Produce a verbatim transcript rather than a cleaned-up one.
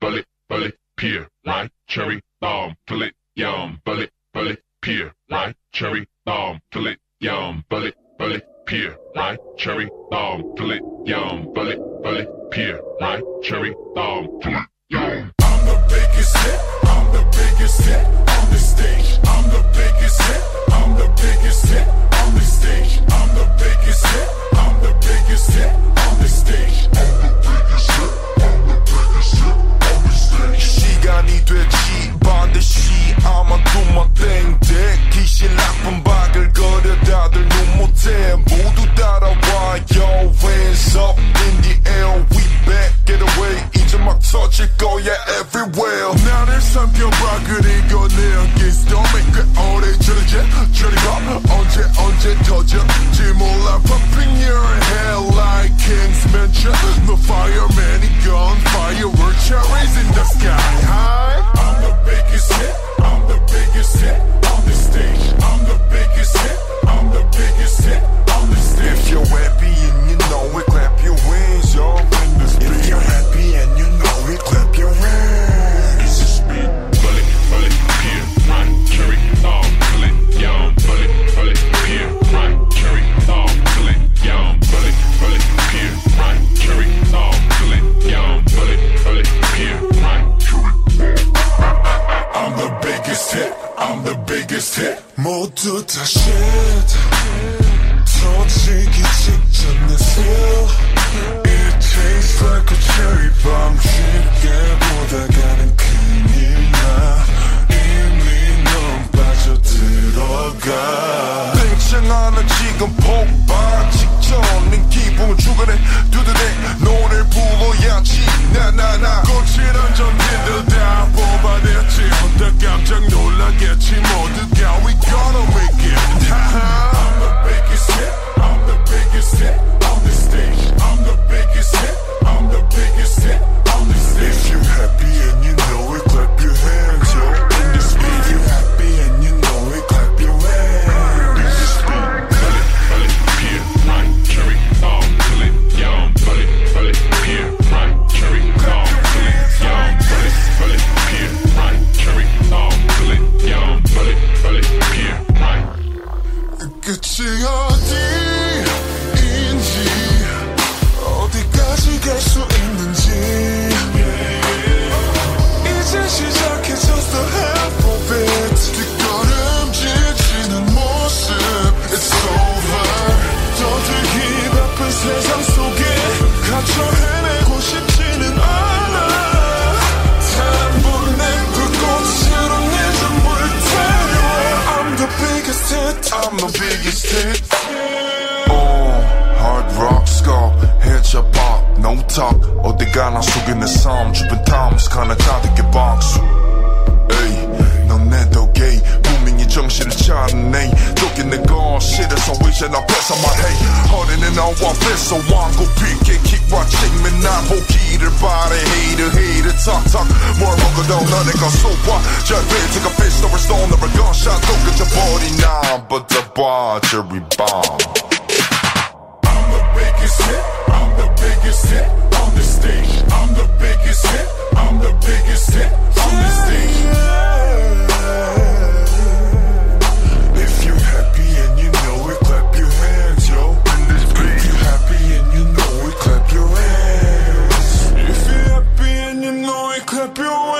bullet, bullet, pear, lime, cherry, bomb, bullet, yum, bullet, bullet, pear, lime, cherry, bomb, bullet, yum, bullet, bullet, pear, lime, cherry, bomb, bullet, yum, bullet, bullet, pear, lime, cherry, bomb, bullet, yum. I'm the biggest hit, I'm the biggest hit on the stage. I'm the biggest hit, I'm the biggest hit on the stage. I'm the biggest hit, I'm the biggest hit on the stage. I'm the biggest hit, I'm the biggest hit on the stage. 시간이 되지 반드시 아마 도마 땡땡 귀신 나쁜 박을 거려 다들 눈 못해 모두 따라와 Yo hands up in the air we back get away 이제 막 터질 거야 everywhere 나를 삼켜봐 그리고 내 어깨 stomach 꽤 오래 저러지 저리 가 언제 언제 터질지 몰라 popping your head like King's Mansion the fireman he gun firework cherries in the sky high I'm the biggest hit I'm the biggest hit on the stage I'm the biggest hit I'm the biggest hit on the stage if you're happy and you know it clap your hands yo in the speed if you're happy and you know it clap your hands it's a speed bullet bullet pear lime cherry bomb bullet yum bullet bullet pear lime cherry bomb bullet yum bullet bullet pear lime cherry bomb bullet yum bullet bullet pear lime cherry I'm the biggest hit I'm the biggest hit 모두 다 shit 터지기 직전 내 feel It tastes like a cherry bomb 쉽게 보다가는 큰일 나 이미 넌 빠져들어가 땡창하는 지금 폭발 직전인 기분을 주간에 두드려 노래를 불러야지 나나나 거칠한 전기들 다 뽑아냈지 혼자 깜짝 놀라겠지 모두가 We gonna make it I'm the biggest hit I'm the biggest hit on the stage I'm the biggest hit I'm the biggest hit on the stage If you happy and you know it clap your hands yo in the speed If you happy and you know it clap your hands in the speed bullet bullet pear lime cherry bomb bullet yum bullet bullet pear lime cherry bomb bullet yum bullet bullet pear lime cherry bomb bullet yum bullet bullet pear lime 끝이 어디인지 어디까지 갈 수 있는지 이제 시작해 just the half of it 뒷걸음질 치는 모습 It's over 떠들기 바쁜 세상 속에 갇혀 헤매고 싶지는 않아 단번에 불꽃으로 내 전부를 태워 I'm the biggest hit I'm the biggest hit oh, hard rock skull headshot pop no talk 어디 가나 속에 내 삶 주변 탐스 가나 가득해 박수 에이 넌 내 덕에 분명히 정신을 차리네 쫓긴 내거 싫어서 이제 나 뺏어 말해 허리는 나와 뺏어 왕고 픽게 킥watching 맨날 보기를 바래 hater hater talk talk 뭘 먹어도 너네가 쏘아 저 빌트가 피스톨을 쏜 너를 gunshot 또 그쳐버린 난 but the bar cherry bomb I'm the biggest hit I'm the biggest hit on the stage I'm the biggest hit I'm the biggest hit on the stage If you're happy and you know it clap your hands yo in this beat If you're happy and you know it clap your hands If you're happy and you know it clap your hands